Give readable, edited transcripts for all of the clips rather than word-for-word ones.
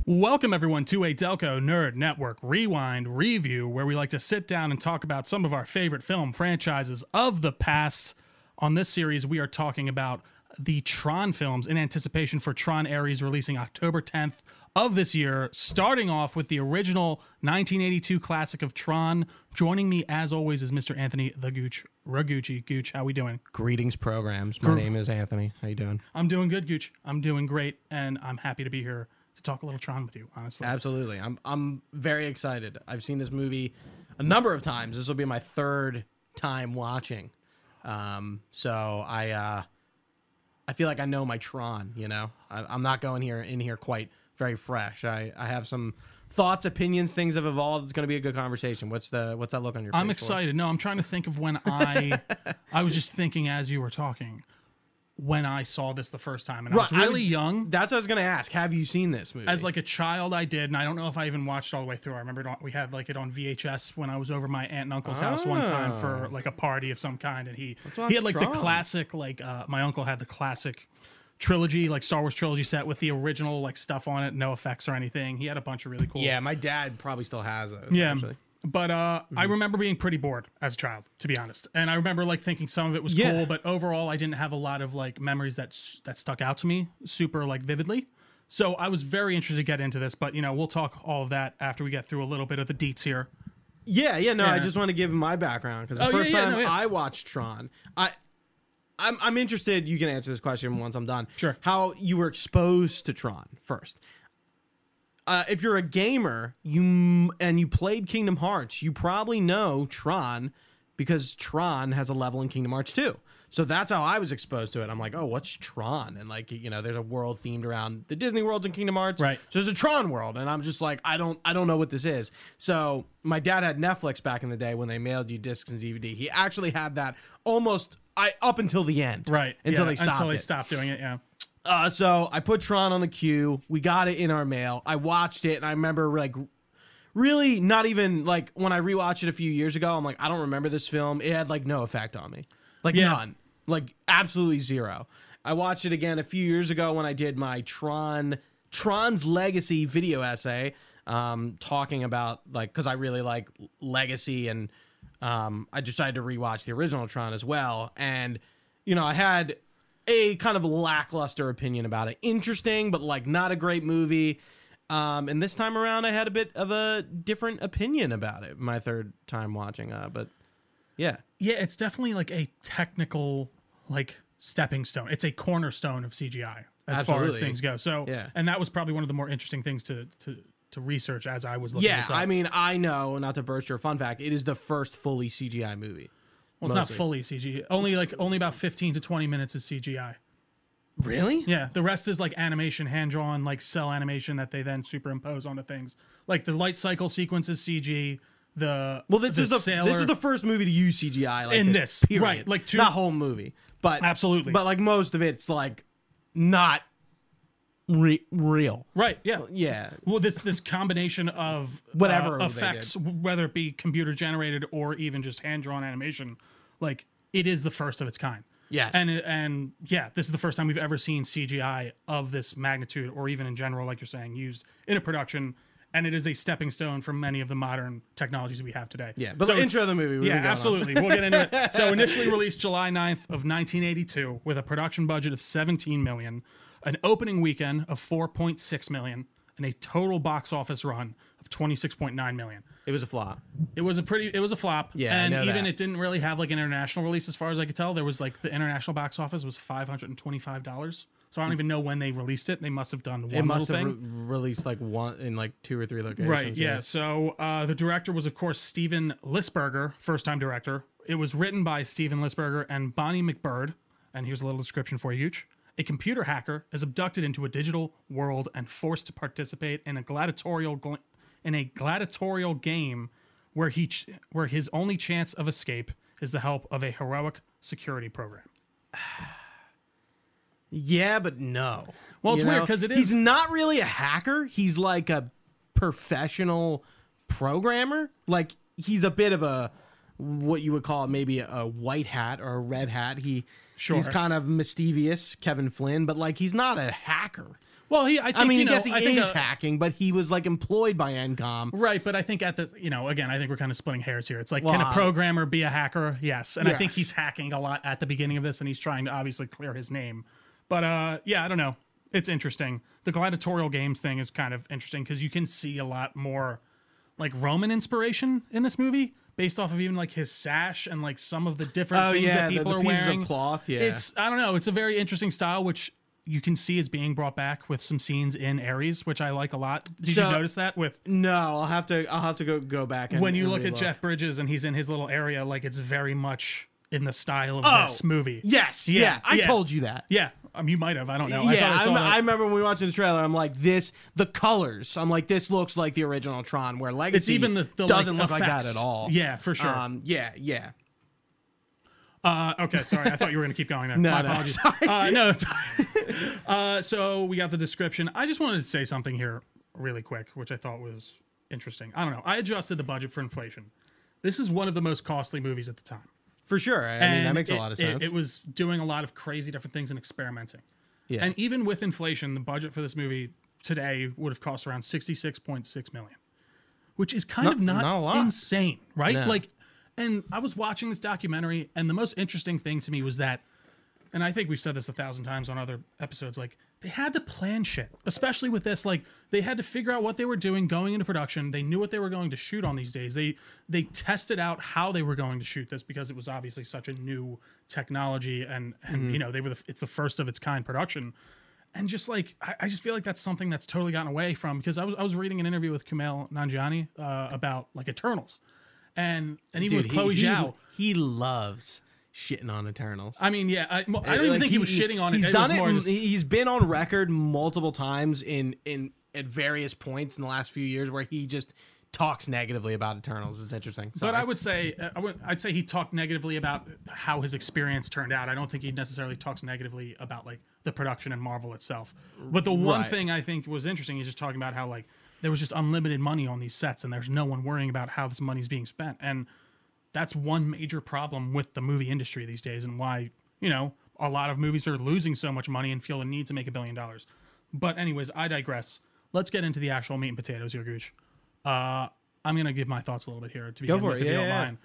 Welcome, everyone, to a Delco Nerd Network Rewind review, where we like to sit down and talk about some of our favorite film franchises of the past. On this series, we are talking about the Tron films in anticipation for Tron Ares releasing October 10th of this year, starting off with the original 1982 classic of Tron. Joining me, as always, is Mr. Anthony the Gooch Ragucci. Gooch, how we doing? Greetings, programs. My name is Anthony. How you doing? I'm doing good, Gooch. I'm doing great, and I'm happy to be here to talk a little Tron with you, honestly. Absolutely. I'm very excited. I've seen this movie a number of times. This will be my third time watching. So I feel like I know my Tron, you know? I'm not going in here quite very fresh. I have some thoughts, opinions, things have evolved. It's going to be a good conversation. What's that look on your face? I'm excited. No, I'm trying to think of when I was just thinking as you were talking, when I saw this the first time, and I was really young. That's what I was going to ask. Have you seen this movie? As like a child, I did, and I don't know if I even watched all the way through. I remember we had like it on VHS when I was over my aunt and uncle's house one time for like a party of some kind, and he had like the classic, like my uncle had the classic trilogy, like Star Wars trilogy set with the original like stuff on it, no effects or anything. He had a bunch of really cool. Yeah, my dad probably still has it. Yeah. Actually. But I remember being pretty bored as a child, to be honest. And I remember like thinking some of it was cool, but overall I didn't have a lot of like memories that stuck out to me super like vividly. So I was very interested to get into this, but you know, we'll talk all of that after we get through a little bit of the deets here. Yeah, I just want to give my background because the first time I watched Tron, I'm interested. You can answer this question once I'm done. Sure. How you were exposed to Tron first. If you're a gamer, you played Kingdom Hearts, you probably know Tron because Tron has a level in Kingdom Hearts 2. So that's how I was exposed to it. I'm like, oh, what's Tron? And like, you know, there's a world themed around the Disney worlds in Kingdom Hearts. Right. So there's a Tron world, and I'm just like, I don't know what this is. So my dad had Netflix back in the day when they mailed you discs and DVD. He actually had that almost up until the end. Right. Until they stopped doing it. Yeah. So I put Tron on the queue. We got it in our mail. I watched it, and I remember like really not even like when I rewatched it a few years ago. I'm like, I don't remember this film. It had like no effect on me, like none, like absolutely zero. I watched it again a few years ago when I did my Tron's Legacy video essay, talking about like because I really like Legacy, and I decided to rewatch the original Tron as well, and you know I had a kind of lackluster opinion about it. Interesting, but like not a great movie. And this time around, I had a bit of a different opinion about it. My third time watching, but yeah, it's definitely like a technical like stepping stone. It's a cornerstone of CGI as far as things go. So, and that was probably one of the more interesting things to research as I was looking. Yeah, this up. I mean, I know, not to burst your fun fact, it is the first fully CGI movie. Well, it's not fully CGI. Only about 15 to 20 minutes is CGI. Really? Yeah, the rest is like animation, hand-drawn, like cell animation that they then superimpose onto things. Like the light cycle sequence is CG. This is the first movie to use CGI like in this period. Right, like not whole movie, but absolutely. But like most of it's like not real. Right, yeah. Yeah. Well, this combination of whatever effects, whether it be computer generated or even just hand-drawn animation, like it is the first of its kind. Yes. And yeah, this is the first time we've ever seen CGI of this magnitude, or even in general, like you're saying, used in a production. And it is a stepping stone for many of the modern technologies we have today. Yeah, but so the intro of the movie. Yeah, absolutely. We'll get into it. So initially released July 9th of 1982 with a production budget of $17 million, an opening weekend of $4.6 million, and a total box office run of $26.9 million. It was a flop. It was a flop. Yeah, and I know even that. It didn't really have like an international release as far as I could tell. There was like the international box office was $525. So I don't even know when they released it. They must have done one little thing. It must have released like one in like 2 or 3 locations. Right, yeah. So the director was, of course, Steven Lisberger, first-time director. It was written by Steven Lisberger and Bonnie McBird. And here's a little description for you, Gooch. A computer hacker is abducted into a digital world and forced to participate in a gladiatorial game where his only chance of escape is the help of a heroic security program. Yeah, but no. Well, it's weird because it is. He's not really a hacker. He's like a professional programmer. Like he's a bit of a what you would call maybe a white hat or a red hat. He's kind of mischievous, Kevin Flynn, but like he's not a hacker. Well, I think, I guess he is hacking, but he was like employed by Encom. Right, but I think at the, again, I think we're kind of splitting hairs here. It's like, can a programmer be a hacker? Yes. And I think he's hacking a lot at the beginning of this, and he's trying to obviously clear his name. But I don't know. It's interesting. The gladiatorial games thing is kind of interesting because you can see a lot more like Roman inspiration in this movie based off of even like his sash and like some of the different things that people are pieces wearing. Of cloth, yeah. It's, I don't know. It's a very interesting style, which you can see it's being brought back with some scenes in Ares, which I like a lot. Did you notice that? No, I'll have to go back. And, when you look at Jeff Bridges and he's in his little area, like it's very much in the style of this movie. Yes, yeah, I told you that. Yeah, you might have. I don't know. Yeah, I remember when we watched the trailer. I'm like, the colors. I'm like, this looks like the original Tron, where Legacy it's even the doesn't like, look like that at all. Yeah, for sure. Yeah. Okay, sorry. I thought you were going to keep going there. No, My apologies. No, it's so we got the description. I just wanted to say something here really quick, which I thought was interesting. I don't know. I adjusted the budget for inflation. This is one of the most costly movies at the time. For sure. I mean, that makes a lot of sense. It was doing a lot of crazy different things and experimenting. Yeah. And even with inflation, the budget for this movie today would have cost around $66.6 million, which is kind of not insane, right? No. Like, and I was watching this documentary, and the most interesting thing to me was that, and I think we've said this 1,000 times on other episodes, like, they had to plan shit, especially with this. Like, they had to figure out what they were doing going into production. They knew what they were going to shoot on these days. They tested out how they were going to shoot this because it was obviously such a new technology, and it's the first of its kind production. And just like, I just feel like that's something that's totally gotten away from, because I was reading an interview with Kumail Nanjiani about like Eternals. And even with Chloe Zhao, he loves shitting on Eternals. I mean, yeah, I don't even think he was shitting on it. He's done it. Just, he's been on record multiple times at various points in the last few years where he just talks negatively about Eternals. It's interesting. Sorry. But I would say, I'd say he talked negatively about how his experience turned out. I don't think he necessarily talks negatively about like the production and Marvel itself. But the one thing I think was interesting, he's just talking about how like there was just unlimited money on these sets, and there's no one worrying about how this money's being spent. And that's one major problem with the movie industry these days, and why, a lot of movies are losing so much money and feel the need to make $1 billion. But anyways, I digress. Let's get into the actual meat and potatoes here, Gooch. I'm going to give my thoughts a little bit here to begin with, if you don't mind.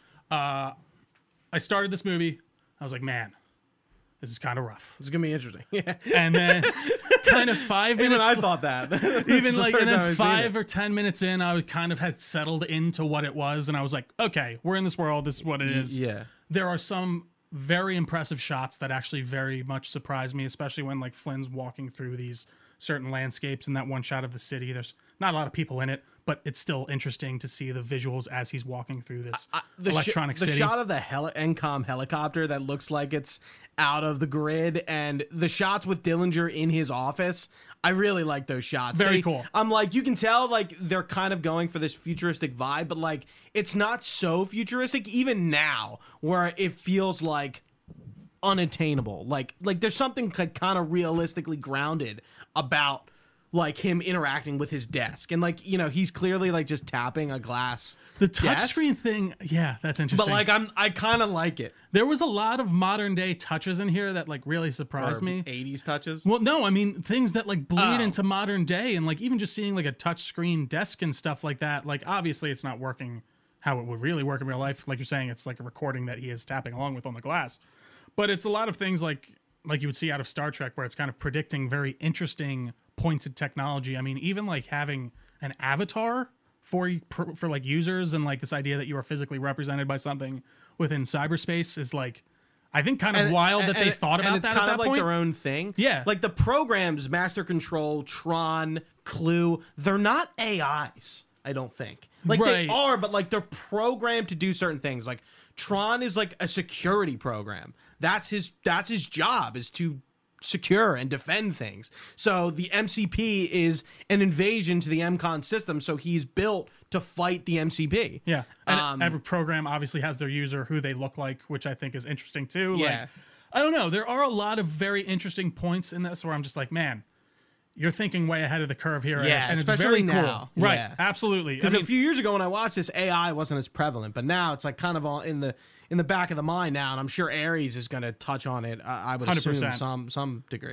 I started this movie. I was like, man, this is kind of rough. It's going to be interesting. Yeah. And then kind of 5 minutes. Even I thought that. Even like, and then 5 or 10 minutes in, I kind of had settled into what it was. And I was like, okay, we're in this world. This is what it is. Yeah. There are some very impressive shots that actually very much surprised me, especially when like Flynn's walking through these certain landscapes in that one shot of the city. There's not a lot of people in it, but it's still interesting to see the visuals as he's walking through this electronic city. The shot of the Encom helicopter that looks like it's out of the grid, and the shots with Dillinger in his office, I really like those shots. Very cool. I'm like, you can tell like they're kind of going for this futuristic vibe, but like it's not so futuristic even now, where it feels like unattainable. Like there's something kind of realistically grounded about like him interacting with his desk, and like he's clearly like just tapping a glass. The touchscreen thing, yeah, that's interesting. But like I kind of like it. There was a lot of modern day touches in here that like really surprised me. 80s touches. Well, no, I mean things that like bleed into modern day, and like even just seeing like a touchscreen desk and stuff like that. Like obviously it's not working how it would really work in real life. Like you're saying, it's like a recording that he is tapping along with on the glass. But it's a lot of things like you would see out of Star Trek, where it's kind of predicting very interesting points of technology. I mean, even like having an avatar for like users, and like this idea that you are physically represented by something within cyberspace is like, I think kind of wild that they thought about that at that point. It's kind of like their own thing. Yeah. Like the programs, Master Control, Tron, Clue, they're not AIs, I don't think. Like they are, but like they're programmed to do certain things. Like Tron is like a security program. That's his job, is to secure and defend things. So the MCP is an invasion to the MCON system, so he's built to fight the MCP. Yeah. And every program obviously has their user, who they look like, which I think is interesting too. Yeah. Like, I don't know. There are a lot of very interesting points in this where I'm just like, man, you're thinking way ahead of the curve here. Yeah, and it's especially very cool. now. Right. Yeah. Absolutely. Because a few years ago when I watched this, AI wasn't as prevalent, but now it's like kind of all in the back of the mind now, and I'm sure Ares is going to touch on it. I would 100%. Assume some degree.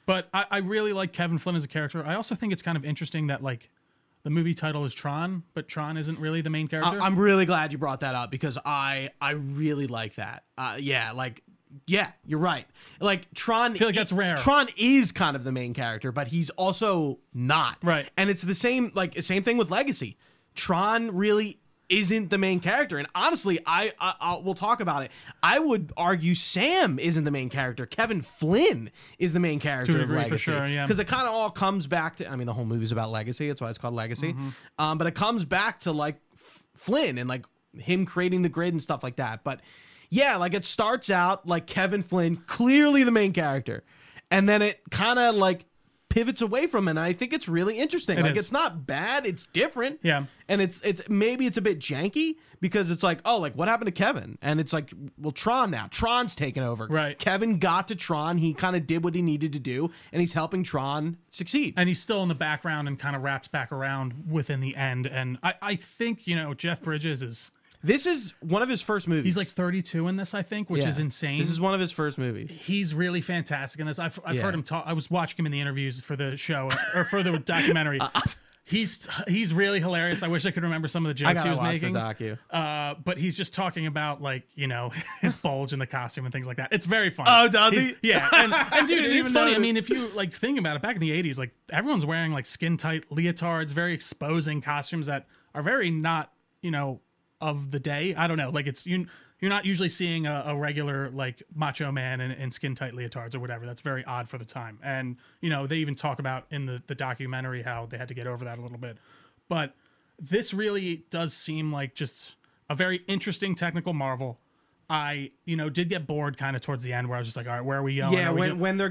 But I really like Kevin Flynn as a character. I also think it's kind of interesting that like the movie title is Tron, but Tron isn't really the main character. I'm really glad you brought that up because I really like that. Yeah, you're right. Like Tron, I feel like that's rare. Tron is kind of the main character, but he's also not. Right. And it's the same thing with Legacy. Tron really isn't the main character, and honestly, we'll talk about it. I would argue Sam isn't the main character. Kevin Flynn is the main character To a of degree, Legacy, for sure, yeah. Because it kind of all comes back to. I mean, the whole movie's about legacy. That's why it's called Legacy. But it comes back to like Flynn and like him creating the grid and stuff like that. But yeah, like it starts out like Kevin Flynn, clearly the main character, and then it kind of like pivots away from it. And I think it's really interesting. It's not bad. It's different. Yeah. And it's maybe it's a bit janky because it's like, oh, like what happened to Kevin? And it's like, well, Tron now. Tron's taken over. Right. Kevin got to Tron. He kind of did what he needed to do, and he's helping Tron succeed. And he's still in the background and kind of wraps back around within the end. And I think, Jeff Bridges is... This is one of his first movies. He's like 32 in this, I think, which is insane. This is one of his first movies. He's really fantastic in this. I've heard him talk. I was watching him in the interviews for the show or for the documentary. He's really hilarious. I wish I could remember some of the jokes he was making. The docu. But he's just talking about his bulge in the costume and things like that. It's very funny. Oh, does he? Yeah, and dude, it's funny. notice. I mean, if you like think about it, back in the 80s, like everyone's wearing like skin tight leotards, very exposing costumes that are very not of the day. I don't know. Like you're not usually seeing a regular like macho man in skin tight leotards or whatever. That's very odd for the time. And they even talk about in the documentary how they had to get over that a little bit. But this really does seem like just a very interesting technical marvel. I did get bored kind of towards the end where I was just like, all right, where are we going? Yeah,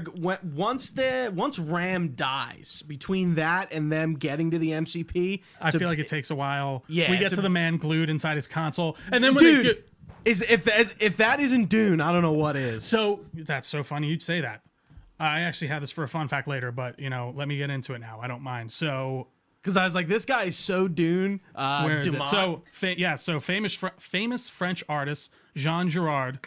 once Ram dies, between that and them getting to the MCP, I feel like it takes a while. Yeah, we get to the man glued inside his console, and then when dude, if that isn't Dune, I don't know what is. So that's so funny you'd say that. I actually had this for a fun fact later, but let me get into it now. I don't mind. So. Because I was like, this guy is so Dune. Where is it? So, famous French artist Jean Giraud,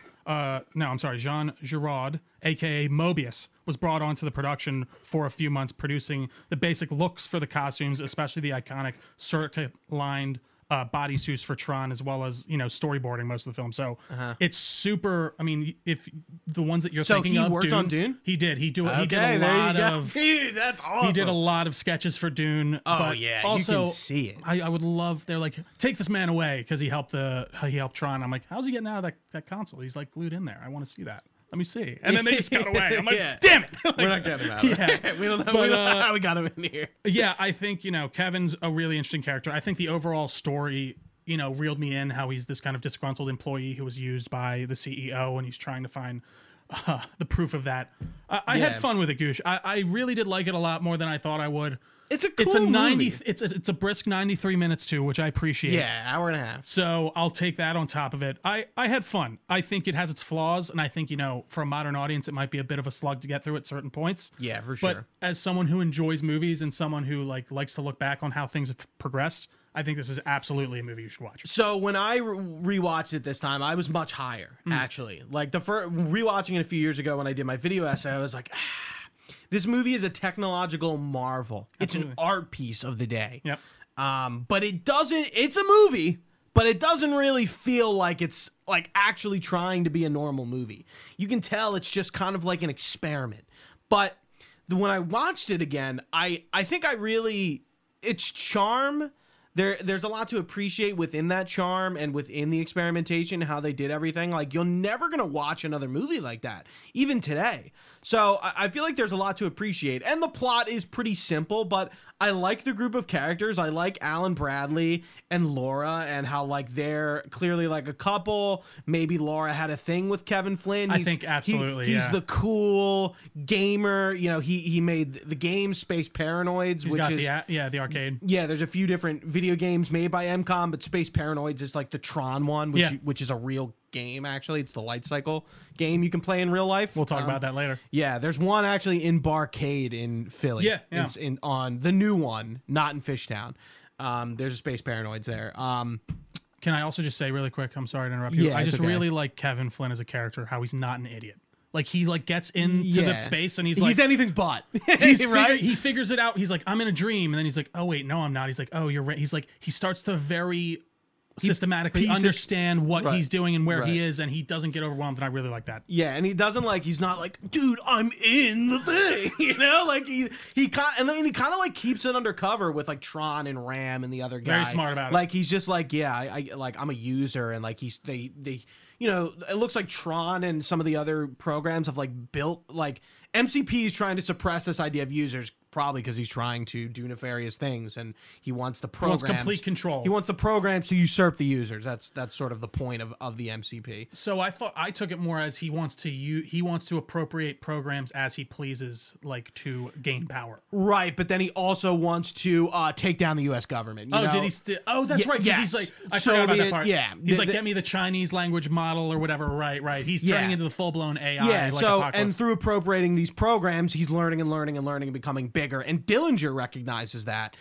aka Mobius, was brought onto the production for a few months, producing the basic looks for the costumes, especially the iconic circuit-lined bodysuits for Tron, as well as storyboarding most of the film. So it's super. I mean, if the ones that you're thinking of, worked on Dune. He did. He did a lot of. Dude, that's awesome. He did a lot of sketches for Dune. Oh but yeah, also, you can see it. I would love. They're like, take this man away because he helped Tron. I'm like, how's he getting out of that console? He's like glued in there. I want to see that. Let me see. And then they just got away. I'm like, damn it. We're not getting him out. Yeah. we don't know how we got him in here. Yeah, I think, Kevin's a really interesting character. I think the overall story, reeled me in, how he's this kind of disgruntled employee who was used by the CEO and he's trying to find the proof of that. I had fun with it, Goosh. I really did like it a lot more than I thought I would. It's a cool movie. It's a brisk 93 minutes too, which I appreciate. Yeah, hour and a half. So I'll take that on top of it. I had fun. I think it has its flaws, and I think for a modern audience, it might be a bit of a slug to get through at certain points. Yeah, for sure. But as someone who enjoys movies and someone who likes to look back on how things have progressed, I think this is absolutely a movie you should watch. So when I rewatched it this time, I was much higher actually. Like rewatching it a few years ago when I did my video essay, I was like. This movie is a technological marvel. Absolutely. It's an art piece of the day. Yep. But it's a movie, but it doesn't really feel like it's like actually trying to be a normal movie. You can tell it's just kind of like an experiment. But when I watched it again, I think its charm, there's a lot to appreciate within that charm and within the experimentation, how they did everything. Like, you're never going to watch another movie like that, even today. So I feel like there's a lot to appreciate. And the plot is pretty simple, but I like the group of characters. I like Alan Bradley and Laura and how, like, they're clearly, like, a couple. Maybe Laura had a thing with Kevin Flynn. I think absolutely, He's the cool gamer. He made the game Space Paranoids, He's got the arcade. Yeah, there's a few different video games made by MCOM, but Space Paranoids is like the Tron one, which is a real game, actually. It's the Light Cycle game you can play in real life. We'll talk about that later. Yeah, there's one actually in Barcade in Philly. Yeah. It's on the new one, not in Fishtown. There's a Space Paranoids there. Can I also just say really quick, I'm sorry to interrupt you. Yeah, I just really like Kevin Flynn as a character, how he's not an idiot. Like he like gets into the space and he's like anything but. he's right. He figures it out. He's like, I'm in a dream, and then he's like, oh wait, no, I'm not. He's like, oh, you're right. He's like, he starts to very systematically understand what he's doing and where he is, and he doesn't get overwhelmed, and I really like that. Yeah, and he doesn't like, he's not like, dude, I'm in the thing, you know, like he kind of like keeps it undercover with like Tron and Ram and the other guy. Very smart about it. Like he's just like, yeah, I like I'm a user, and like they you know, it looks like Tron and some of the other programs have like built like MCP is trying to suppress this idea of users. Probably because he's trying to do nefarious things, and he wants the programs. He wants complete control. He wants the programs to usurp the users. That's sort of the point of the MCP. So I took it more as he wants to appropriate programs as he pleases, like to gain power. Right, but then he also wants to take down the U.S. government. You know? Did he? Oh, that's right. Yes. He's like, I forgot about that part. Yeah, he's like, get me the Chinese language model or whatever. Right. He's turning into the full blown AI. Yeah. Like so Apocalypse. And through appropriating these programs, he's learning and becoming bigger. And Dillinger recognizes that.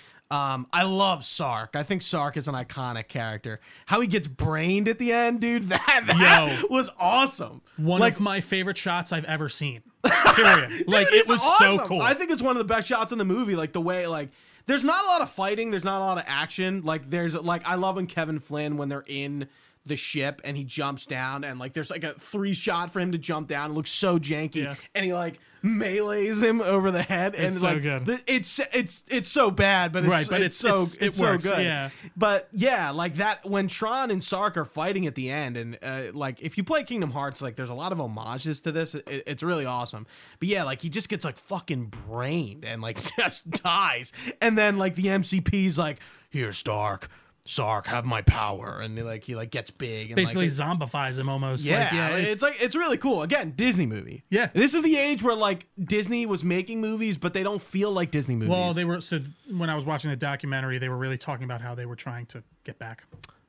I love Sark. I think Sark is an iconic character. How he gets brained at the end, dude, that was awesome. One of my favorite shots I've ever seen. Period. Dude, like it was awesome. so cool. I think it's one of the best shots in the movie. Like the way, like, there's not a lot of fighting. There's not a lot of action. Like there's like, I love when Kevin Flynn, when they're in the ship and he jumps down, and like there's like a 3-shot for him to jump down. It looks so janky, and he like melees him over the head, and so like good. It's so bad, but it's so works, good. Yeah. But yeah, like that when Tron and Sark are fighting at the end, and like if you play Kingdom Hearts, like there's a lot of homages to this. It's really awesome. But yeah, like he just gets like fucking brained and like just dies, and then like the MCP's like, here, Sark, have my power, and he gets big and basically like, zombifies him almost. Yeah, it's really cool. Again, Disney movie. Yeah, this is the age where like Disney was making movies, but they don't feel like Disney movies. Well, they were. So when I was watching the documentary, they were really talking about how they were trying to get back.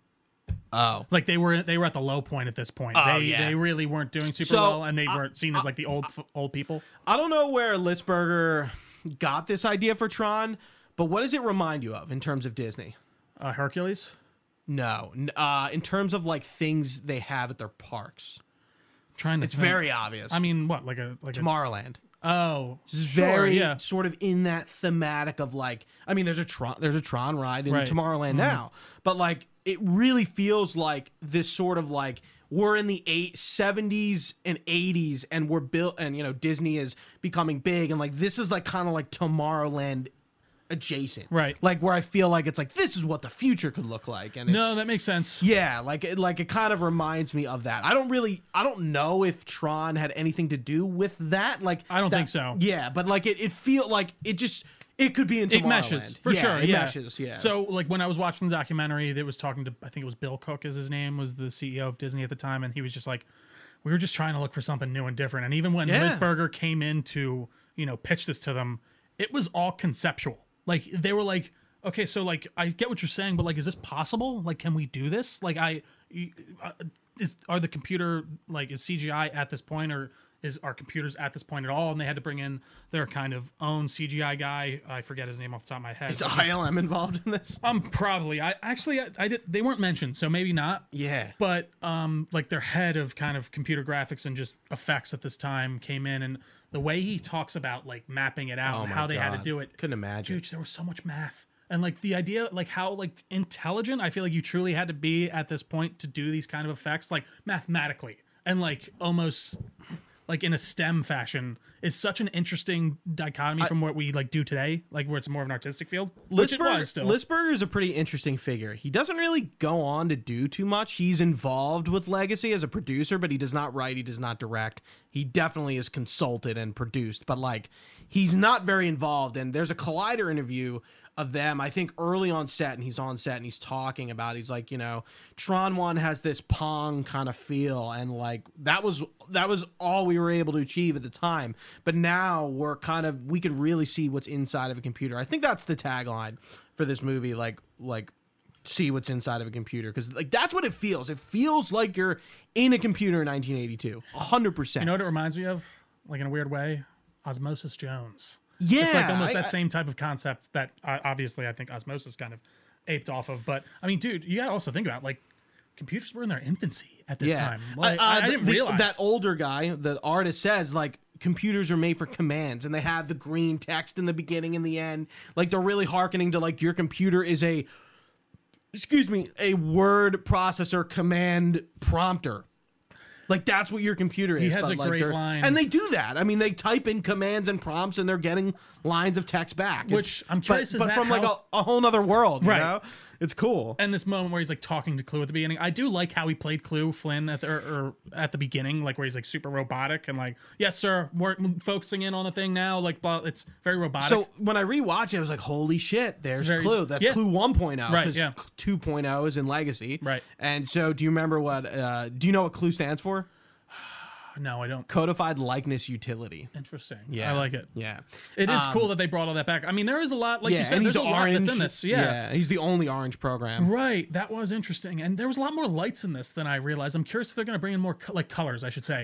Oh, like they were at the low point at this point. They really weren't doing super well, and they weren't seen as like the old people. I don't know where Lisberger got this idea for Tron, but what does it remind you of in terms of Disney? Hercules? No. In terms of like things they have at their parks. It's very obvious. I mean, what, like Tomorrowland. Oh, this is very sort of in that thematic of like, I mean, there's a Tron ride in Tomorrowland now, but like it really feels like this sort of like we're in the 70s and 80s, and we're built, and you know Disney is becoming big, and like this is like kind of like Tomorrowland adjacent, right? Like where I feel like it's like this is what the future could look like, and no, that makes sense. Yeah, like it kind of reminds me of that. I don't know if Tron had anything to do with that. Like I don't think so. Yeah, but like it feel like it could be in Tomorrowland. It meshes for sure. It meshes. Yeah. So like when I was watching the documentary, that was talking to, I think it was Bill Cook, is his name, was the CEO of Disney at the time, and he was just like, we were just trying to look for something new and different. And even when Lisberger came in to pitch this to them, it was all conceptual. Like they were like, okay, so like I get what you're saying, but like, is this possible? Like, can we do this? Like, are the computer like is CGI at this point, or are computers at this point at all? And they had to bring in their kind of own CGI guy. I forget his name off the top of my head. Is ILM involved in this? Probably. I did. They weren't mentioned, so maybe not. Yeah. But like their head of kind of computer graphics and just effects at this time came in, and the way he talks about like mapping it out and how they had to do it. Couldn't imagine. Dude, there was so much math. And like the idea, like how like intelligent I feel like you truly had to be at this point to do these kind of effects, like mathematically and like almost like in a STEM fashion, is such an interesting dichotomy from what we like do today, like where it's more of an artistic field. Which it was still. Lisberger is a pretty interesting figure. He doesn't really go on to do too much. He's involved with Legacy as a producer, but he does not write, he does not direct. He definitely is consulted and produced, but like he's not very involved. And there's a Collider interview of them, I think early on set, and he's on set and he's talking about, he's like, Tron 1 has this Pong kind of feel, and like that was all we were able to achieve at the time, but now we can really see what's inside of a computer. I think that's the tagline for this movie, like see what's inside of a computer, because like that's what it feels like you're in a computer in 1982, 100%. You know what it reminds me of, like in a weird way? Osmosis Jones. Yeah, it's like almost that same type of concept that obviously I think Osmosis kind of aped off of. But I mean, dude, you gotta also think about like computers were in their infancy, at this time. Like, I didn't realize that older guy, the artist, says like computers are made for commands, and they have the green text in the beginning and the end. Like they're really hearkening to like your computer is a word processor command prompter. Like that's what your computer is. He has a great line. And they do that. I mean, they type in commands and prompts and they're getting lines of text back. Which I'm curious, but from like a whole nother world, right? You know? It's cool. And this moment where he's like talking to Clue at the beginning, I do like how he played Clue Flynn at the beginning, like where he's like super robotic and like, yes sir, we're focusing in on the thing now, like, but it's very robotic. So when I rewatched it, I was like, holy shit, there's Clue. That's Clue 1.0, right? Yeah, 2.0 is in Legacy, right? And so, do you remember what? Do you know what Clue stands for? No, I don't. Codified Likeness Utility. Interesting. Yeah, I like it. Yeah, it is cool that they brought all that back. I mean, there is a lot, like you said, there's a lot that's in this. Yeah, he's the only orange program. Right, that was interesting, and there was a lot more lights in this than I realized. I'm curious if they're going to bring in more like colors. I should say.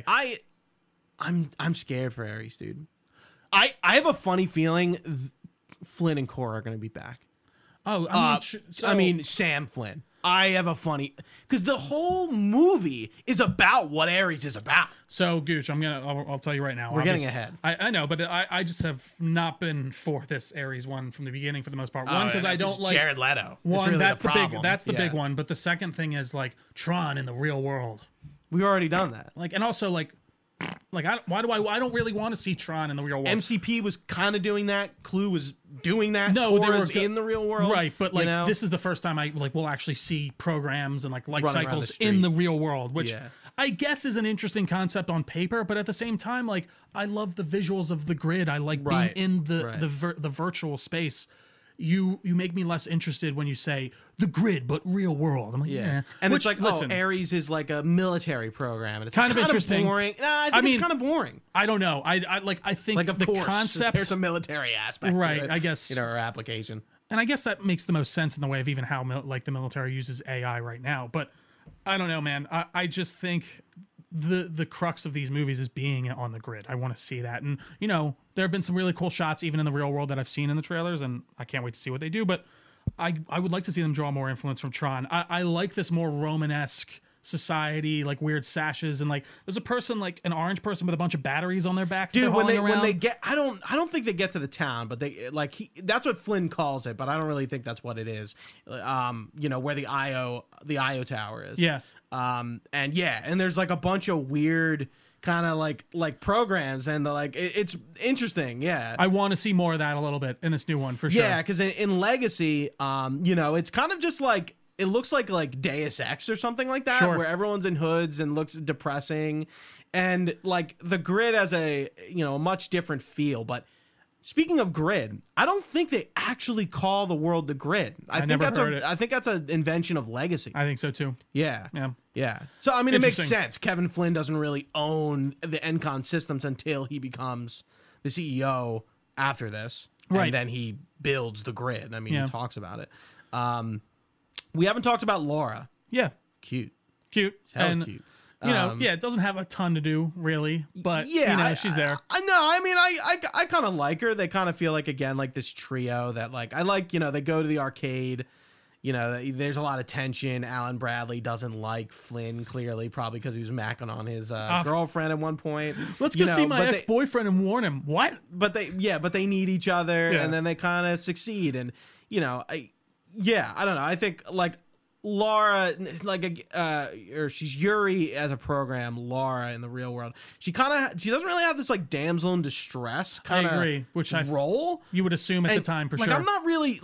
I'm scared for Ares, dude. I have a funny feeling Flynn and Cora are going to be back. Oh, I mean Sam Flynn. I have a funny because the whole movie is about what Ares is about. So Gooch, I'll tell you right now. We're getting ahead. I know, but I just have not been for this Ares one from the beginning for the most part. One, because I don't like Jared Leto. One, really that's the that's the big one. But the second thing is like Tron in the real world. We've already done that. Like, and also like I don't really want to see Tron in the real world. MCP was kind of doing that. Clue was doing that. No, they were in the real world, right? But like, this is the first time we'll actually see programs and like light running cycles in the real world, which I guess is an interesting concept on paper. But at the same time, like, I love the visuals of the grid. I like being in the virtual space. You make me less interested when you say the grid, but real world. I'm like, yeah. And it's like, listen, Ares is like a military program, and it's kind of interesting. Boring. I mean, it's kind of boring. I don't know. I think like, of the course, concept. There's a military aspect, right? To it, I guess our application, and I guess that makes the most sense in the way of even how the military uses AI right now. But I don't know, man. I just think the crux of these movies is being on the grid. I want to see that, and there have been some really cool shots even in the real world that I've seen in the trailers, and I can't wait to see what they do. But I would like to see them draw more influence from Tron. I like this more Romanesque society, like weird sashes, and like there's a person, like an orange person with a bunch of batteries on their back. Dude, when they get, I don't think they get to the town, but they that's what Flynn calls it, but I don't really think that's what it is. Where the IO tower is. Yeah. And there's like a bunch of weird kind of like programs, and it's interesting. Yeah, I want to see more of that a little bit in this new one for sure. Yeah, because in Legacy, it's kind of just like, it looks like Deus Ex or something like that, where everyone's in hoods and looks depressing, and like the grid has a much different feel. But speaking of grid, I don't think they actually call the world the grid. I think that's an invention of Legacy. I think so too. Yeah. So I mean, it makes sense. Kevin Flynn doesn't really own the Encon systems until he becomes the CEO after this, right? And then he builds the grid. I mean, he talks about it. We haven't talked about Laura. Yeah, cute, and cute. It doesn't have a ton to do really, but she's there. I know. I mean, I kind of like her. They kind of feel like, again, like this trio that I like. They go to the arcade. There's a lot of tension. Alan Bradley doesn't like Flynn, clearly, probably because he was macking on his girlfriend at one point. Let's go see my ex-boyfriend and warn him. What? But they need each other, and then they kind of succeed. And I don't know. I think Laura, or she's Yuri as a program. Laura in the real world, she doesn't really have this damsel in distress kind of role. You would assume at the time for sure. I'm not really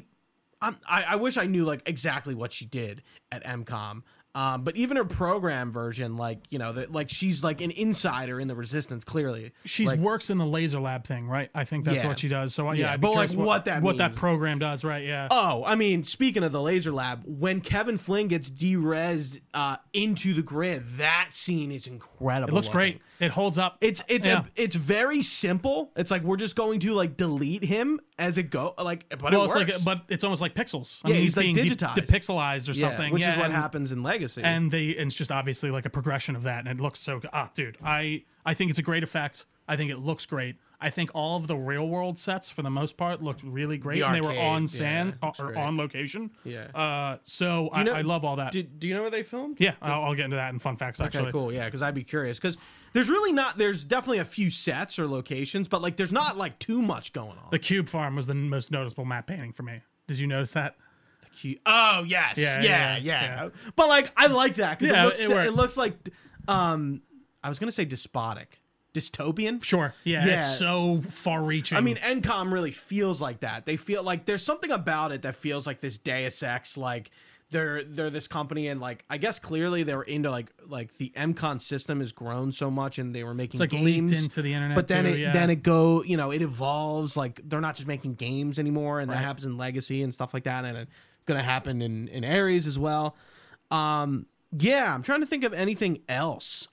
I wish I knew exactly what she did at MCOM. But even her program version, she's like an insider in the Resistance. Clearly, she works in the laser lab thing, right? I think that's what she does. So but what that program does, right? Yeah. Oh, I mean, speaking of the laser lab, when Kevin Flynn gets de-resed into the grid, that scene is incredible. It looks great. It holds up. It's very simple. It's like we're just going to delete him as it go. But it works. But it's almost like pixels. I mean, he's being digitized, depixelized or something, which is what happens in Legacy. And it's just obviously like a progression of that, and it looks so good. Dude, I think it's a great effect. I think it looks great. I think all of the real world sets for the most part looked really great, The and they were arcade, on yeah, sand looks or great. on location. Yeah. So I love all that. Do you know where they filmed? Yeah, I'll get into that in fun facts actually. Okay, cool. Yeah, because I'd be curious. Because there's definitely a few sets or locations, but like there's not like too much going on. The Cube Farm was the most noticeable matte painting for me. Did you notice that? Oh yes, Yeah. yeah. But like I like that because Yeah, it looks like I was gonna say despotic, dystopian. Sure. Yeah, Yeah. it's so far-reaching. I mean, NCOM really feels like that. They feel like there's something about it that feels like this Deus Ex, like they're this company, and like I guess clearly they were into like the MCON system has grown so much, and they were making it's like games leaked into the internet. But then too, it evolves. Like they're not just making games anymore, and that Right. happens in Legacy and stuff like that, and it's gonna happen in Ares as well. Yeah, I'm trying to think of anything else.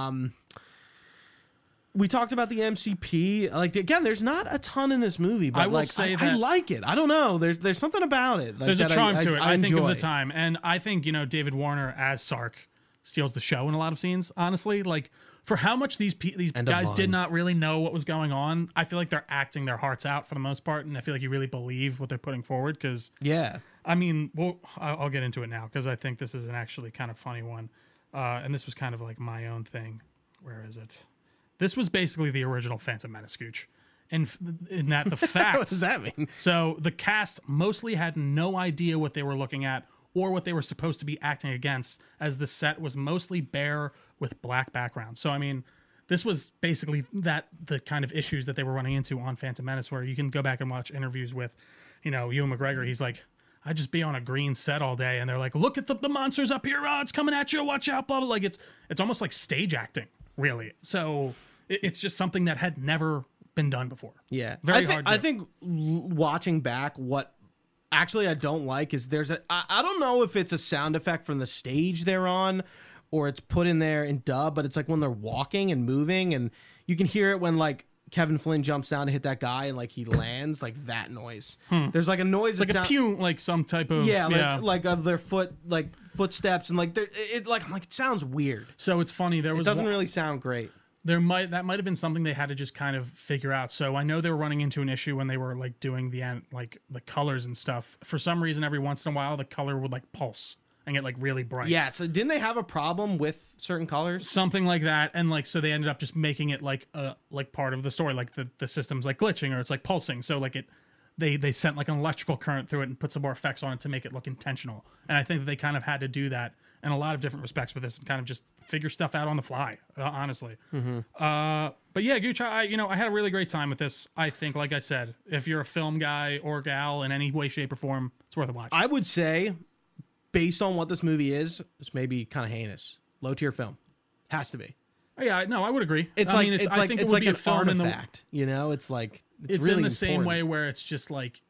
We talked about the MCP. Like again, there's not a ton in this movie, but I will like say I that- like it. I don't know. There's something about it. Like, There's a that charm to it. I think of the enjoy. time, and I think David Warner as Sark steals the show in a lot of scenes. Honestly, like for how much these End of guys did line. not really know what was going on, I feel like they're acting their hearts out for the most part, and I feel like you really believe what they're putting forward. Because Yeah. I mean, well, I'll get into it now because I think this is an actually kind of funny one, and this was kind of like my own thing. Where is it? This was basically the original Phantom Menace, Scooch. In that the fact. What does that mean? So the cast mostly had no idea what they were looking at or what they were supposed to be acting against, as the set was mostly bare with black backgrounds. So I mean, this was basically the kind of issues that they were running into on Phantom Menace, where you can go back and watch interviews with, Ewan McGregor. He's like, I just be on a green set all day, and they're like, look at the monsters up here, oh, it's coming at you, watch out, blah blah. Like it's almost like stage acting, really. So it's just something that had never been done before. Yeah. Very hard to I do. think watching back, what actually I don't like is I don't know if it's a sound effect from the stage they're on or it's put in there in dub, but it's like when they're walking and moving, and you can hear it when like Kevin Flynn jumps down to hit that guy and like he lands, like that noise. There's like a noise It's like a pew, like some type of like of their footsteps, and like I'm like it sounds weird. So it's funny. There It was doesn't really sound great. that might have been something they had to just kind of figure out. So I know they were running into an issue when they were like doing the colors and stuff. For some reason, every once in a while, the color would like pulse and get like really bright. Yeah, so didn't they have a problem with certain colors? Something like that, and like so they ended up just making it like part of the story, like the system's like glitching or it's like pulsing. So like they sent like an electrical current through it and put some more effects on it to make it look intentional. And I think that they kind of had to do that in a lot of different respects with this and kind of just figure stuff out on the fly, honestly. But yeah, Gooch, I had a really great time with this. I think, like I said, if you're a film guy or gal in any way, shape, or form, it's worth a watch. I would say, based on what this movie is, it's maybe kind of heinous. Low tier film. Has to be. Yeah, no, I would agree. I think it would be a film artifact. It's like it's really in the same important. way where it's just like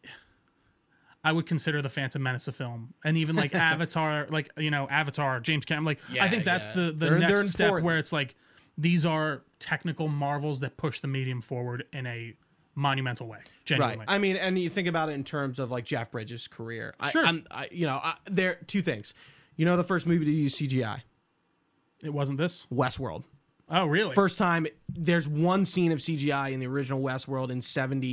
I would consider the Phantom Menace a film, and even like Avatar, Avatar, James Cameron. Like I think that's the They're next step important. where it's like these are technical marvels that push the medium forward in a monumental way. Genuinely. Right. I mean, and you think about it in terms of like Jeff Bridges' career. Sure. There are two things. The first movie to use CGI, It wasn't this. Westworld. Oh, really? First time, there's one scene of CGI in the original Westworld in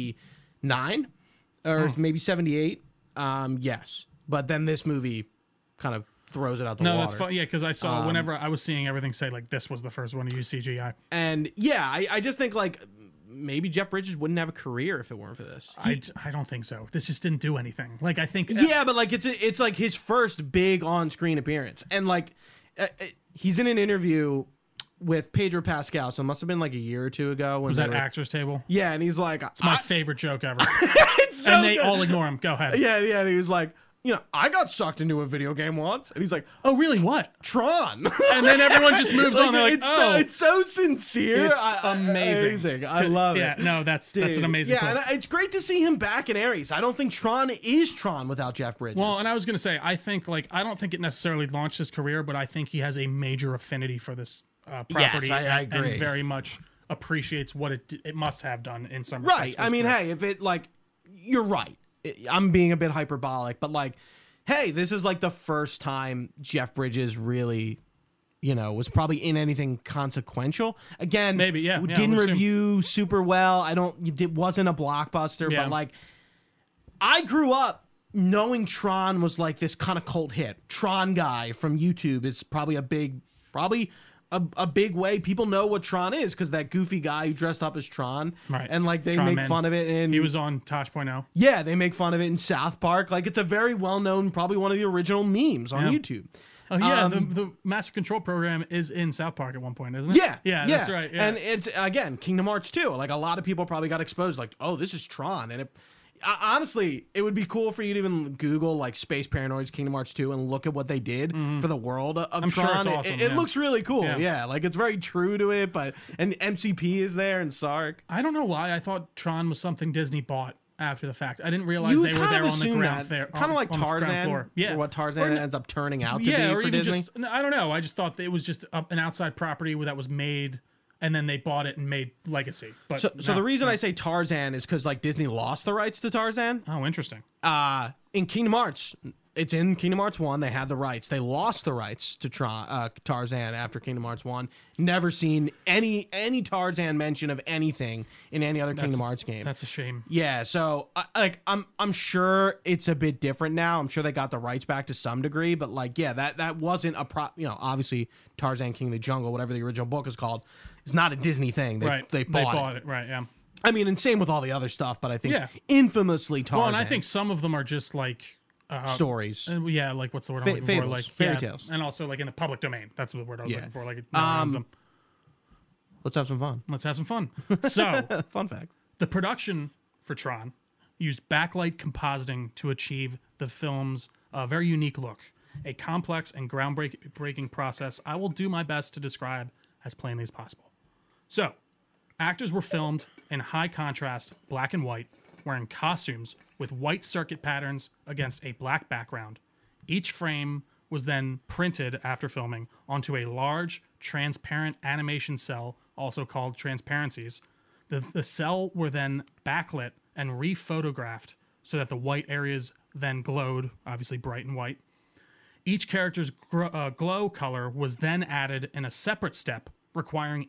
79 or maybe 78. Yes. But then this movie kind of throws it out the water. No, that's fun. Yeah, because I saw whenever I was seeing everything say like this was the first one to use CGI. And yeah, I just think like maybe Jeff Bridges wouldn't have a career if it weren't for this. I don't think so. This just didn't do anything. Like I think Yeah, but like it's like his first big on-screen appearance, and like he's in an interview with Pedro Pascal, so it must have been like a year or two ago. When was that Actors Table? Yeah, and he's like, It's my favorite joke ever. it's so And they good. all ignore him. Go ahead. Yeah, and he was like, I got sucked into a video game once, and he's like, Oh, really? What? Tron. And then everyone just moves on. They're like, it's so sincere. It's amazing. I love it. Yeah, no, that's an amazing Yeah, clip. and it's great to see him back in Ares. I don't think Tron is Tron without Jeff Bridges. Well, and I was going to say, I don't think it necessarily launched his career, but I think he has a major affinity for this property. Yes, I agree. And very much appreciates what it must have done in some right. respects. for I his mean, career. hey, if it like, you're right. I'm being a bit hyperbolic, but like, hey, this is like the first time Jeff Bridges really was probably in anything consequential. Again, Maybe, yeah, didn't I would assume. review super well. It wasn't a blockbuster, Yeah. but like I grew up knowing Tron was like this kind of cult hit. Tron guy from YouTube is probably a big way people know what Tron is because that goofy guy who dressed up as Tron, Right. and like they Tron make Man. fun of it, and He was on Tosh.0. yeah, they make fun of it in South Park. Like it's a very well known, probably one of the original memes on Yeah. YouTube. Oh yeah, the Master Control program is in South Park at one point, isn't it? Yeah, that's right. Yeah. And it's again Kingdom Hearts 2. Like a lot of people probably got exposed, like, oh, this is Tron, and honestly, it would be cool for you to even Google like Space Paranoids Kingdom Hearts 2 and look at what they did for the world of I'm sure Tron. it's awesome, It yeah. looks really cool. Yeah. Yeah, like it's very true to it. And MCP is there and Sark. I don't know why I thought Tron was something Disney bought after the fact. I didn't realize You they were kind there of on the assume ground that, there, kind of like on the ground Tarzan, floor. Yeah, or what Tarzan Or- ends up turning out to yeah, be or for even Disney. just I don't know. I just thought that it was just an outside property that was made, and then they bought it and made Legacy. But So no, the reason no. I say Tarzan is because like Disney lost the rights to Tarzan. Oh, interesting. In Kingdom Hearts, it's in Kingdom Hearts 1. They had the rights. They lost the rights to Tarzan after Kingdom Hearts 1. Never seen any Tarzan mention of anything in any other Kingdom Hearts game. That's a shame. Yeah, so I'm sure it's a bit different now. I'm sure they got the rights back to some degree, but like yeah, that wasn't a obviously Tarzan King of the Jungle, whatever the original book is called, it's not a Disney thing. They bought it. Right. Yeah. I mean, and same with all the other stuff, but I think Yeah. infamously Tarzan Well, and I think some of them are just like stories. yeah, like what's the word I'm looking for? fables, Like fairy yeah, tales. and also like in the public domain. That's the word I was Yeah. looking for. Like no one owns them. Let's have some fun. Let's have some fun. So Fun fact. the production for Tron used backlight compositing to achieve the film's very unique look, a complex and groundbreaking process I will do my best to describe as plainly as possible. So, actors were filmed in high contrast black and white, wearing costumes with white circuit patterns against a black background. Each frame was then printed after filming onto a large transparent animation cell, also called transparencies. The cell were then backlit and rephotographed so that the white areas then glowed, obviously bright and white. Each character's glow color was then added in a separate step, requiring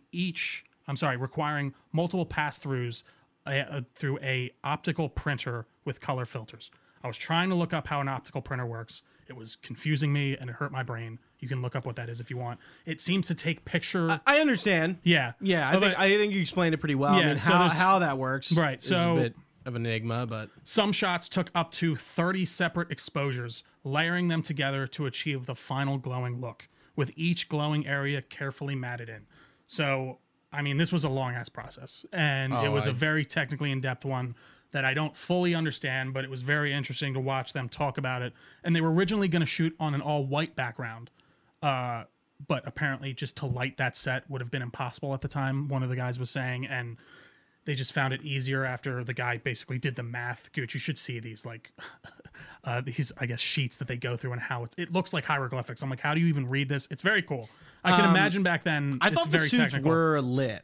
multiple pass-throughs through a optical printer with color filters. I was trying to look up how an optical printer works. It was confusing me and it hurt my brain. You can look up what that is if you want. It seems to take picture. I understand. Yeah, Yeah, But I think you explained it pretty well. Yeah, I mean, so there's- how that works, Right, is so- a bit of an enigma, but some shots took up to 30 separate exposures, layering them together to achieve the final glowing look, with each glowing area carefully matted in. So, I mean, this was a long-ass process, and it was a very technically in-depth one that I don't fully understand, but it was very interesting to watch them talk about it. And they were originally going to shoot on an all-white background, but apparently just to light that set would have been impossible at the time, one of the guys was saying, and they just found it easier after the guy basically did the math. Gooch, you should see these like these I guess sheets that they go through and how it looks like hieroglyphics. I'm like, how do you even read this? It's very cool. I can imagine back then. I it's thought the very suits technical. were lit.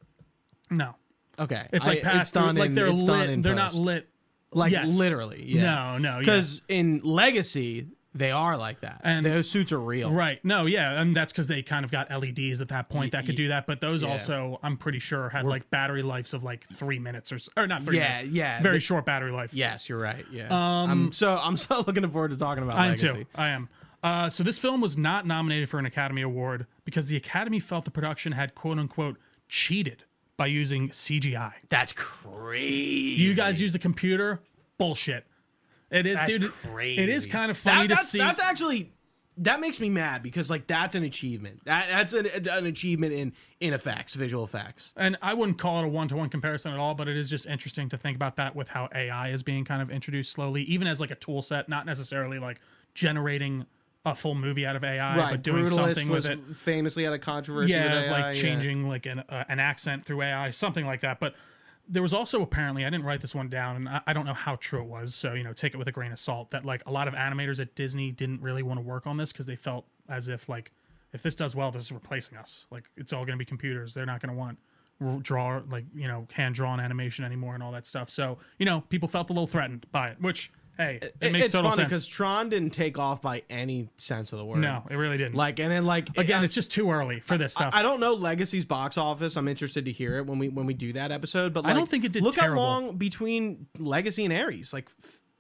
No, Okay, it's like past done like in- they're it's done lit. in They're not post. lit. Like Yes. literally. Yeah. No, yeah. Because in Legacy they are like that, And- those suits are real. Right. No, yeah. And that's because they kind of got LEDs at that point that could do that. But those also, I'm pretty sure, had like battery lives of like 3 minutes or not 3 Yeah, minutes. yeah. Very short battery life. Yes, you're right. Yeah. I'm so looking forward to talking about I am Legacy. too. I am. So this film was not nominated for an Academy Award because the Academy felt the production had quote unquote cheated by using CGI. That's crazy. You guys use the computer? Bullshit. It is, That's dude. crazy. It is kind of funny to see. That's actually that makes me mad because like that's an achievement. That's an achievement in effects, visual effects. And I wouldn't call it a one-to-one comparison at all, but it is just interesting to think about that with how AI is being kind of introduced slowly, even as like a tool set, not necessarily like generating a full movie out of AI, but doing Brutalist something with was it. famously had a controversy with Yeah, AI, like changing like an accent through AI, something like that. But there was also apparently, I didn't write this one down, and I don't know how true it was, so take it with a grain of salt, that like a lot of animators at Disney didn't really want to work on this because they felt as if like if this does well, this is replacing us. Like it's all going to be computers. They're not going to want draw like hand drawn animation anymore and all that stuff. So people felt a little threatened by it, which hey, it makes it's total funny sense. because Tron didn't take off by any sense of the word. No, it really didn't. Like, and then like Again, it's just too early for this stuff. I don't know Legacy's box office. I'm interested to hear it when we do that episode. But like, I don't think it did look terrible. how long between Legacy and Ares, like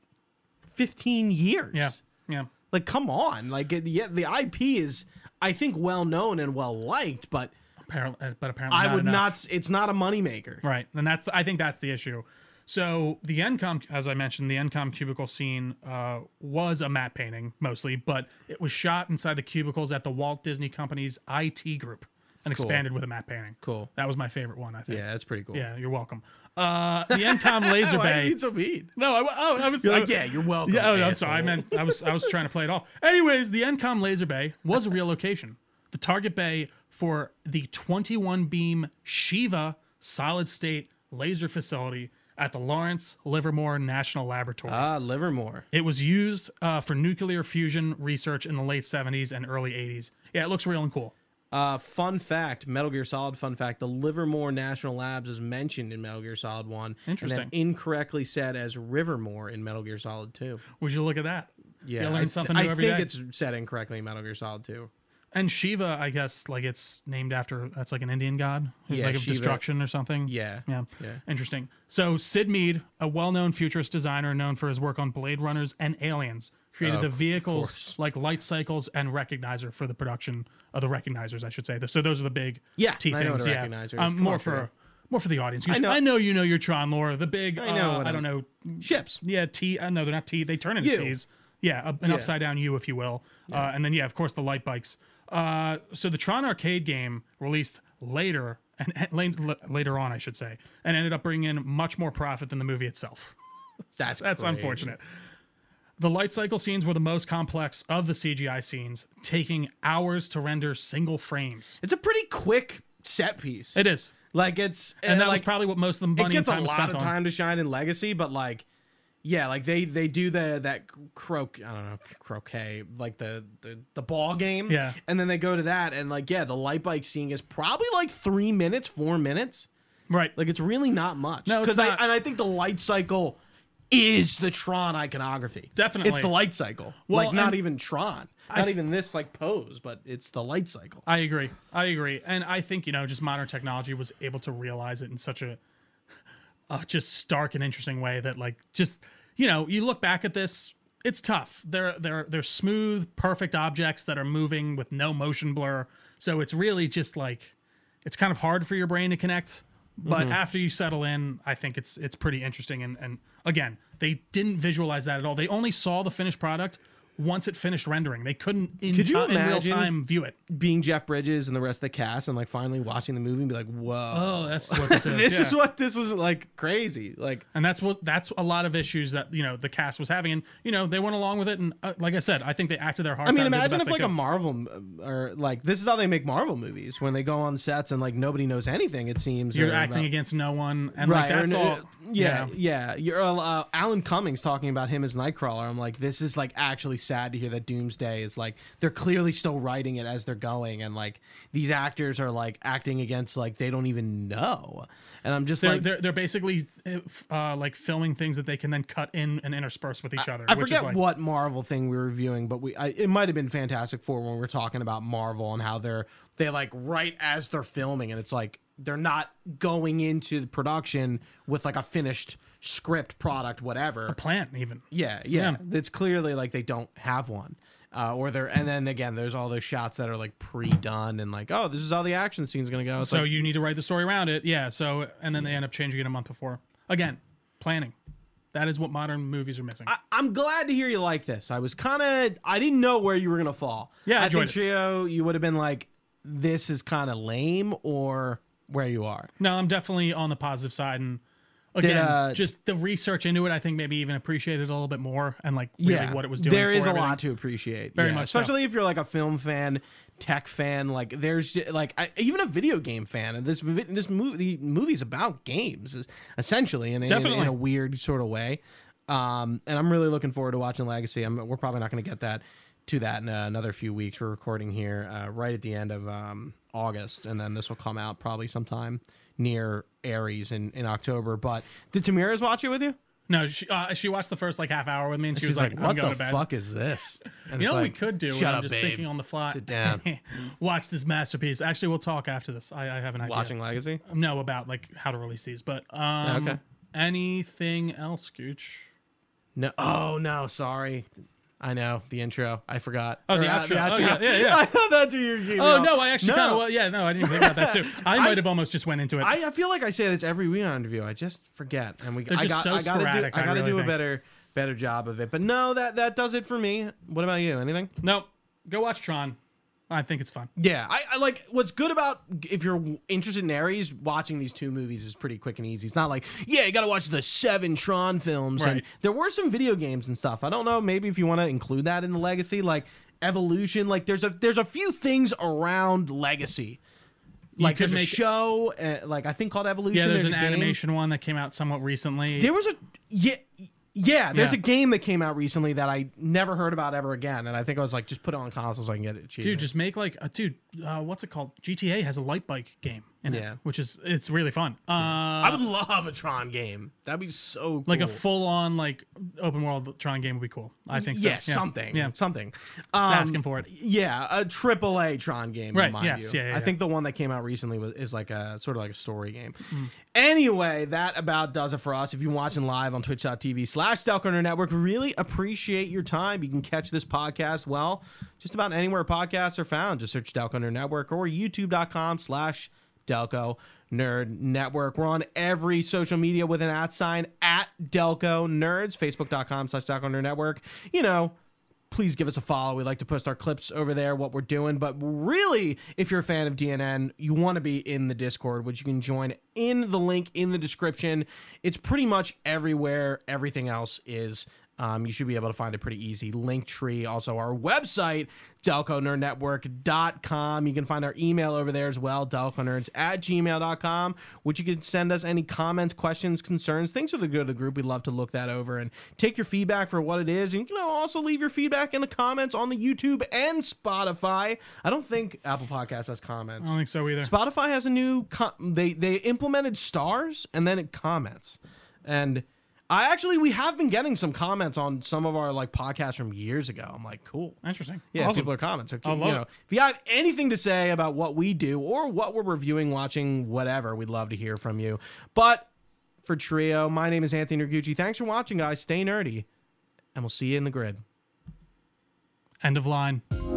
15 years. Yeah. Like, come on. Like, the IP is, I think, well known and well liked, but Apparently, I would enough. not. It's not a moneymaker. Right, and I think that's the issue. So the Encom, as I mentioned, the Encom cubicle scene was a matte painting mostly, but it was shot inside the cubicles at the Walt Disney Company's IT group and expanded with a matte painting. Cool. That was my favorite one, I think. Yeah, that's pretty cool. Yeah, you're welcome. The Encom laser Why are bay. you so mean? No, I was. You're like, yeah, you're welcome. Yeah, I'm asshole. sorry. I meant I was trying to play it off. Anyways, the Encom laser bay was a real location. The target bay for the 21 beam Shiva solid state laser facility at the Lawrence Livermore National Laboratory. Livermore. It was used for nuclear fusion research in the late 70s and early 80s. Yeah, it looks real and cool. Fun fact, Metal Gear Solid fun fact, the Livermore National Labs is mentioned in Metal Gear Solid 1. Interesting. And then incorrectly said as Rivermore in Metal Gear Solid 2. Would you look at that? Yeah, You learn something new every day. I think it's said incorrectly in Metal Gear Solid 2. And Shiva, I guess, like it's named after, that's like an Indian god? Yeah, like of Shiva. destruction or something? Yeah. Yeah. Yeah. Interesting. So Sid Mead, a well-known futurist designer known for his work on Blade Runners and Aliens, created the vehicles course. like light cycles and recognizer for the production of the recognizers, I should say. So those are the big Yeah, T I know things. what a Yeah. recognizer is. Come More on, for the audience. I know. I know you know your Tron lore. The big, I know what I don't know. Ships. Yeah, T. No, they're not T. They turn into U. T's. Yeah, an upside down U, if you will. And then, of course, the light bikes. So the Tron arcade game released later, and later on, I should say, and ended up bringing in much more profit than the movie itself. That's crazy. unfortunate. The light cycle scenes were the most complex of the CGI scenes, taking hours to render single frames. It's a pretty quick set piece. It is, Like, it's... and that was like, probably what most of the money it gets and a time was lot spent of on. time to shine in Legacy, but like, yeah, like they do that croquet, like the ball game. Yeah. And then they go to that, and like, yeah, the light bike scene is probably like 3 minutes, 4 minutes. Right. Like, it's really not much. No, it's not. I think the light cycle is the Tron iconography. Definitely. It's the light cycle. Well, like, not and even Tron. Not even this like pose, but it's the light cycle. I agree. And I think, just modern technology was able to realize it in such a just stark and interesting way that like just, you look back at this, it's tough. They're smooth, perfect objects that are moving with no motion blur. So it's really just like, it's kind of hard for your brain to connect. But after you settle in, I think it's pretty interesting. And again, they didn't visualize that at all. They only saw the finished product once it finished rendering. They couldn't in real imagine time view it. Being Jeff Bridges and the rest of the cast and like finally watching the movie and be like, whoa. Oh, that's what this is. This yeah. is what this was like crazy. Like, And that's a lot of issues that the cast was having, and they went along with it. And like I said, I think they acted their hearts I mean, out and did the imagine best if like they a could. Marvel or like this is how they make Marvel movies when they go on sets and like nobody knows anything. It seems You're or acting about- against no one, and right. like that's or, all. yeah. You're Alan Cummings talking about him as Nightcrawler. I'm like, this is like actually sad to hear that Doomsday is like they're clearly still writing it as they're going, and like these actors are like acting against like they don't even know. And I'm just like, They're basically like filming things that they can then cut in and intersperse with each other. I which forget is like, what Marvel thing we were reviewing, but it might have been Fantastic Four when we were talking about Marvel and how they like right as they're filming, and it's like they're not going into the production with like a finished script product, whatever. plan even. Yeah. It's clearly like they don't have one. And then again, there's all those shots that are like pre-done and like, oh, this is how the action scene's gonna go. It's So like, you need to write the story around it. Yeah. So and then they end up changing it a month before. Again, planning. That is what modern movies are missing. I'm glad to hear you like this. I didn't know where you were gonna fall. Yeah, I I enjoyed think it. Trio, you would have been like, this is kind of lame, or where you are. No, I'm definitely on the positive side, and again, Did, just the research into it, I think maybe even appreciated a little bit more, and like really what it was doing. There is for a everything. lot to appreciate. Very yeah. much so. Especially if you're like a film fan, tech fan. Like there's like even a video game fan, and this movie's about games essentially in a weird sort of way. And I'm really looking forward to watching Legacy. We're probably not going to get to that in another few weeks. We're recording here right at the end of August, and then this will come out probably sometime near Aries in October. But did Tamira's watch it with you? No, she watched the first like half hour with me, and she was like, "I'm "What going the to bed." fuck is this?" And You it's know what we like, could do? Shut and up, I'm just babe. thinking on the fly. Sit down. Watch this masterpiece. Actually, we'll talk after this. I have an idea. Watching Legacy. No, about like how to release these, but Okay. anything else, Gooch? No. Oh no. Sorry. I know the intro. I forgot. Oh, the Or, outro. Oh, yeah. I thought that's what you were getting. Oh no, I actually No. kind of yeah. No, I didn't even think about that too. I might have almost just went into it. I feel like I say this every week on interview. I just forget, and They're just so sporadic, I I gotta really do a think. better job of it. But no, that does it for me. What about you? Anything? Nope. Go watch Tron. I think it's fun. Yeah, I like what's good about if you're interested in Ares, watching these two movies is pretty quick and easy. It's not like, yeah, you got to watch the 7 Tron films. Right. And there were some video games and stuff. I don't know, maybe if you want to include that in the Legacy, like Evolution, like there's a few things around Legacy. Like could there's a make- show, like I think called Evolution. Yeah, there's an a game. animation one that came out somewhat recently. There was a there's Yeah. a game that came out recently that I never heard about ever again, and I think I was like, just put it on console so I can get it cheap. Dude, just make like what's it called? GTA has a light bike game in Yeah. it, which is it's really fun. I would love a Tron game. That'd be so cool. Like a full on like open world Tron game would be cool. I think so. yeah, something. Yeah, Something. it's asking for it. Yeah, a AAA Tron game, Right, mind yes, you. yeah, I think the one that came out recently is like a sort of like a story game. Mm. Anyway, that about does it for us. If you're watching live on twitch.tv/Delco Network, we really appreciate your time. You can catch this podcast, well, just about anywhere podcasts are found. Just search Delco Nerd Network or youtube.com/Delco Nerd Network. We're on every social media with an @ at Delco Nerds, facebook.com/Delco Nerd Network. You know, please give us a follow. We like to post our clips over there, what we're doing. But really, if you're a fan of DNN, you want to be in the Discord, which you can join in the link in the description. It's pretty much everywhere everything else is. You should be able to find it pretty easy. Linktree, also our website, DelcoNerdNetwork.com. You can find our email over there as well, DelcoNerds@gmail.com, which you can send us any comments, questions, concerns, things for the good of the group. We'd love to look that over and take your feedback for what it is. And you can also leave your feedback in the comments on the YouTube and Spotify. I don't think Apple Podcasts has comments. I don't think so either. Spotify has a new they implemented stars and then it comments. And we have been getting some comments on some of our like podcasts from years ago. I'm like, cool. Interesting. Yeah, Awesome. people are commenting. So, I love it. if you have anything to say about what we do or what we're reviewing, watching, whatever, we'd love to hear from you. But for Trio, my name is Anthony Nergucci. Thanks for watching, guys. Stay nerdy, and we'll see you in the grid. End of line.